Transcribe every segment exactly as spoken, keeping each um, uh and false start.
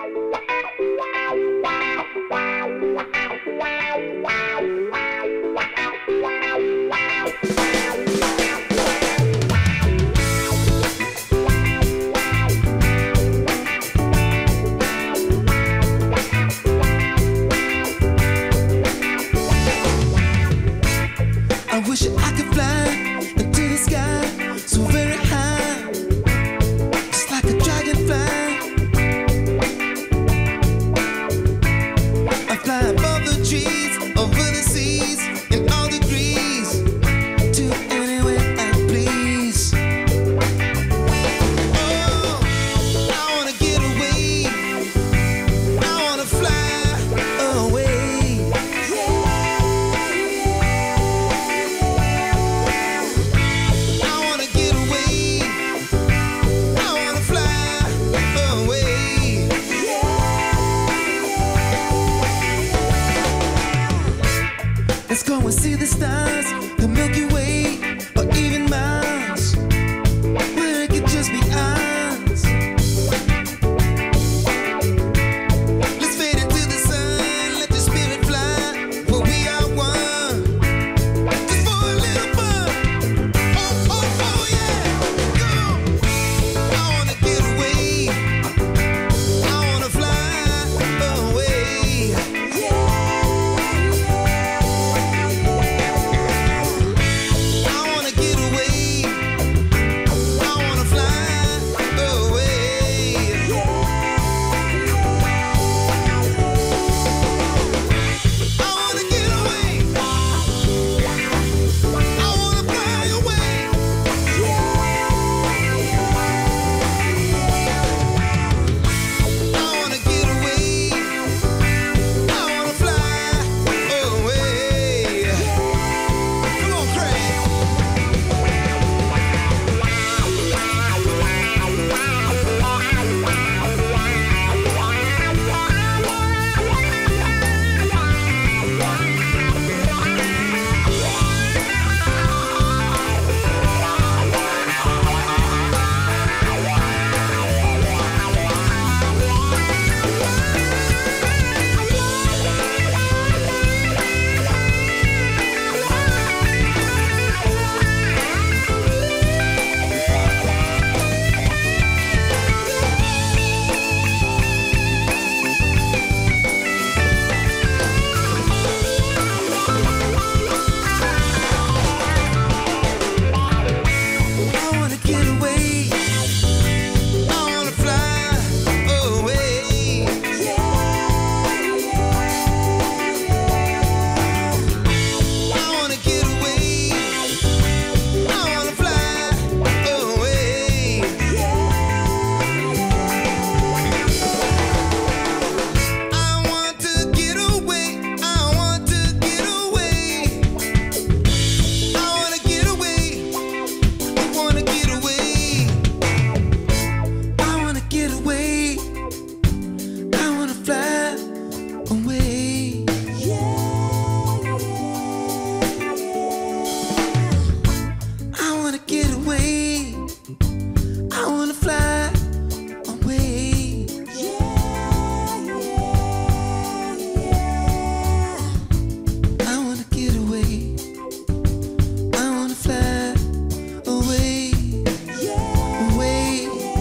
I wish I could fly into the sky so very high, just like a dragonfly. I fly above the trees, over the seas, in all degrees, to anywhere I please. Oh, I wanna get away, I wanna fly away. Let's go and see the stars, the Milky Way, or even Mars, where it could just be ours. Let's fade into the sun, let your spirit fly, for we are one, just for a little fun. Oh, oh, oh yeah, go! I wanna get away, I wanna fly away. Get away, I wanna fly away. Yeah, yeah, yeah. I wanna get away, I wanna fly away. Yeah, away,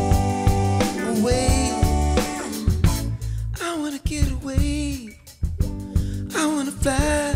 away. I wanna get away, I wanna fly.